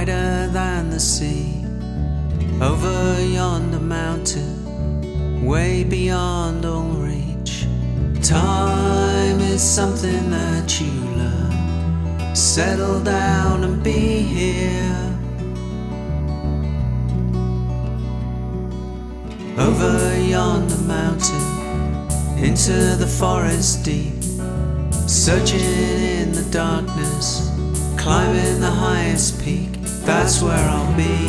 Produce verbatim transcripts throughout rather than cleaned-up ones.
wider than the sea, over yonder mountain, way beyond all reach. Time is something that you learn. Settle down and be here. Over yonder mountain, into the forest deep, searching in the darkness, climbing the highest peak. That's where I'll be.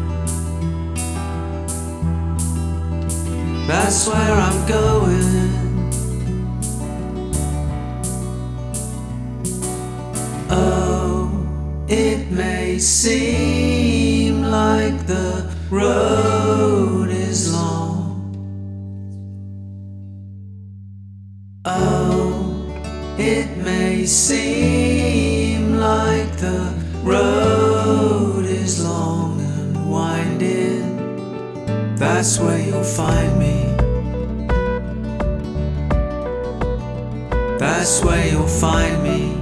That's where I'm going. Oh, it may seem like the road is long. Oh, it may seem like the road is long and winding. That's where you'll find me. That's where you'll find me.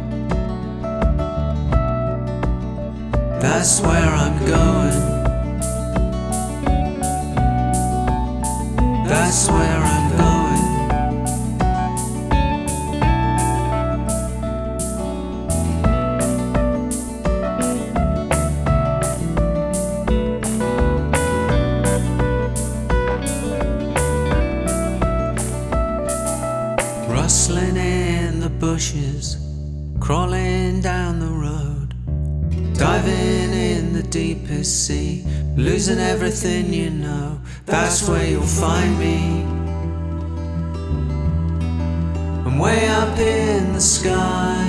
That's where I'm going. That's where I'm going. Rustling in the bushes, crawling down the road, diving in the deepest sea, losing everything you know. That's where you'll find me. I'm way up in the sky,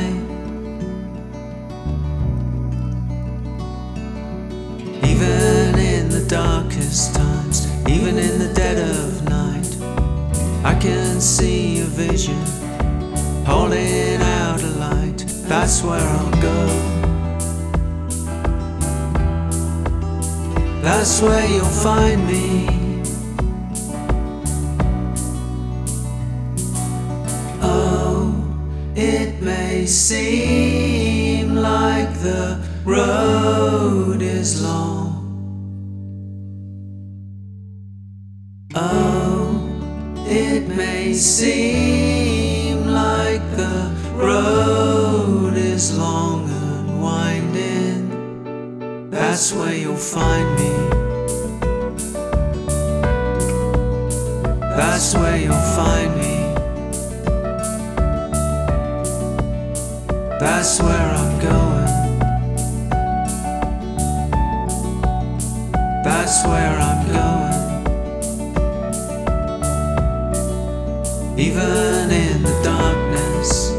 even in the darkest times, even in the dead of night, I can see a vision, holding out a light. That's where I'll go. That's where you'll find me. Oh, it may seem like the road is long. Oh, it may seem like the road is long and winding. That's where you'll find me. That's where you'll find me. That's where I'm going. That's where I'm going. Even in the darkness,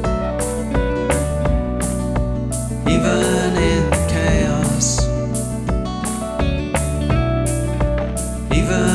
even in the chaos, even